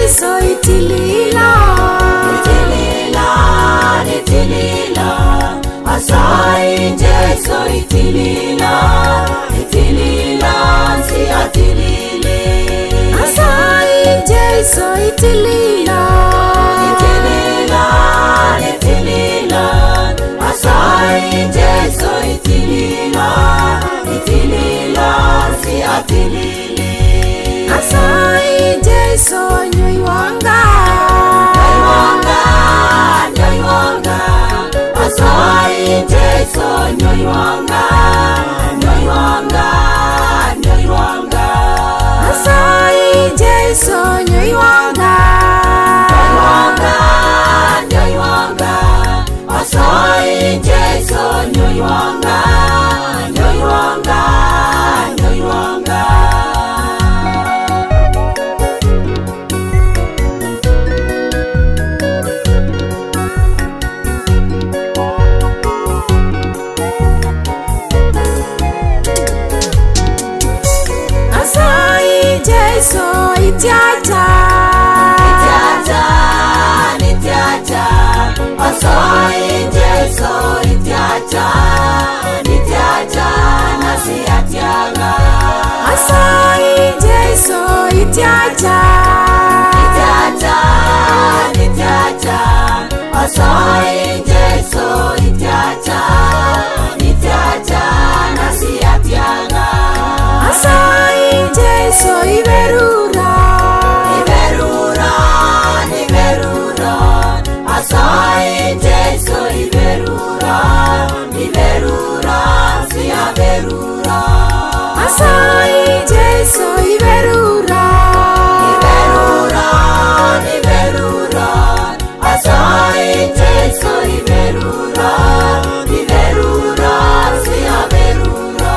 Jesu itilila, itilila, itilila. Asai Jesu itilila, itilila, si atilili. Asai Jesu itilila, itilila, itilila. Asai Jesu itilila, itilila, si atilili. Asai Jesu nyoiwanga, nyoiwanga, nyoiwanga. Asai Jesu nyoiwanga, nyoiwanga, nyoiwanga. Asai Jesu nyoiwanga, nyoiwanga, nyoiwanga. Asai Jesu nyoiwanga, nyoiwanga, nyoiwanga. Asai Jesu itiacha, itiacha, itiacha. Asai Jesu itiacha, itiacha, nasi atianga. Asai Jesu itiacha, itiacha, itiacha. Asai Jesu itiacha, itiacha, nasi atianga. Asai Jesu iberura, iberura, iberura. Asai Jesu iberura, iberura, si aberura. Asai Jesu iberura, iberura, iberura. Asai Jesu iberura, iberura, si aberura.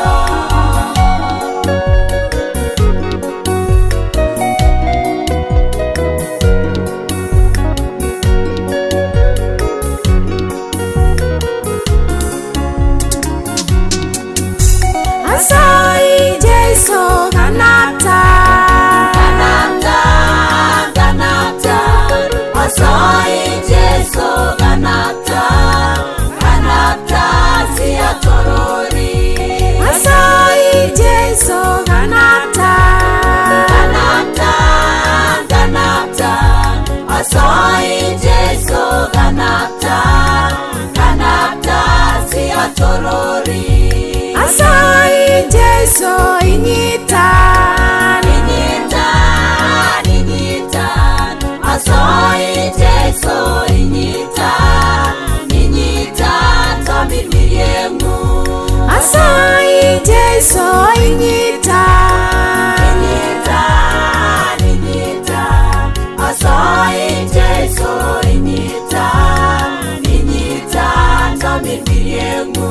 Asai Jesu kanapta, Kanapta, kanapta. Asai Jesu kanapta, kanapta, si atorori. Asai Jesu kanapta, Kanapta, kanapta. Asai Jesu kanapta, kanapta, si atorori. Asai Jesu inyita, Inyita, inyita. Asai Jesu inyita, inyita, tamimiriemu. Asai Jesu inyita, Inyita, inyita. Asai Jesu inyita, inyita, tamimiriemu.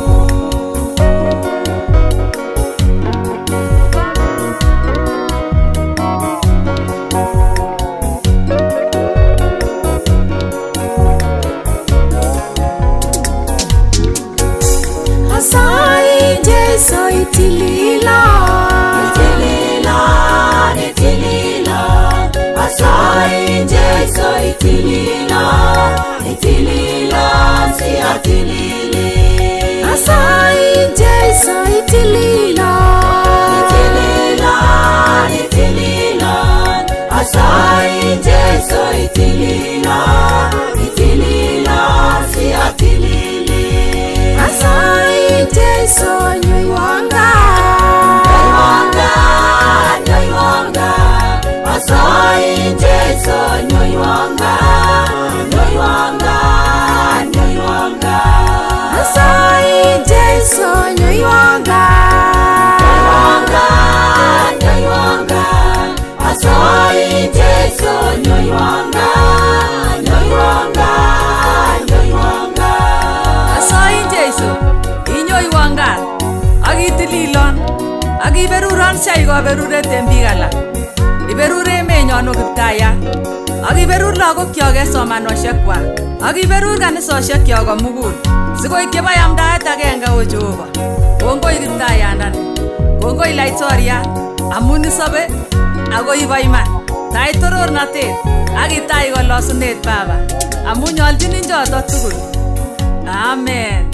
Asai Jesu itilila, itilila, itilila. Asai Jesu itilila, itilila, si atilili. Asai Jesu itilila, itilila, itilila. Asai Jesu itilila, itilila, si atilili. Asai Jesu nyoiwanga, nyoiwanga, nyoiwanga. Asai Jesu nyoiwanga, nyoiwanga, nyoiwanga. Asai Jesu nyoiwanga, nyoiwanga, nyoiwanga. Asai Jesu nyoiwanga, nyoiwanga, nyoiwanga. Asai Jesu inyoiwanga akitililon akiberuron sei kaberuret en biik alak. Iberur emenyon o Kiptayat, akiberur lagokyok en somanosiekwak, akiberur kanisosiekyok komugul sikoik chebo yamdaet agenge o Jehova. Kongoi Kiptayandani, kongoi Laitoriat amun isobe ako ibo iman. tai torornatet ak itai kolosunet Baba amu nyoljinin choto tugul. Amen.